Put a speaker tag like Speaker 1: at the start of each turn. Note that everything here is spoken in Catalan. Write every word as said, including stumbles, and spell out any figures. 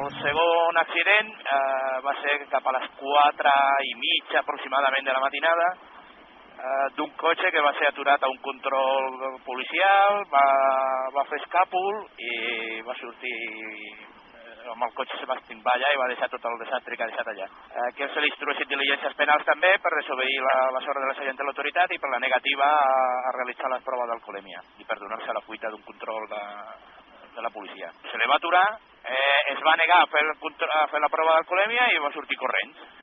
Speaker 1: segon accident eh, va ser cap a les quatre i mitja aproximadament de la matinada, eh, d'un cotxe que va ser aturat a un control policial, va, va fer escàpol i va sortir amb el cotxe se va estimbar allà i va deixar tot el desastre que ha deixat allà. Aquí se li instrueixen diligències penals també per desobeir la, les ordres de la següent de l'autoritat i per la negativa a, a realitzar les proves d'alcoholèmia i per donar-se a la fuita d'un control de, de la policia. Se li va aturar, eh, es va negar a fer, el, a fer la prova d'alcoholèmia i va sortir corrents.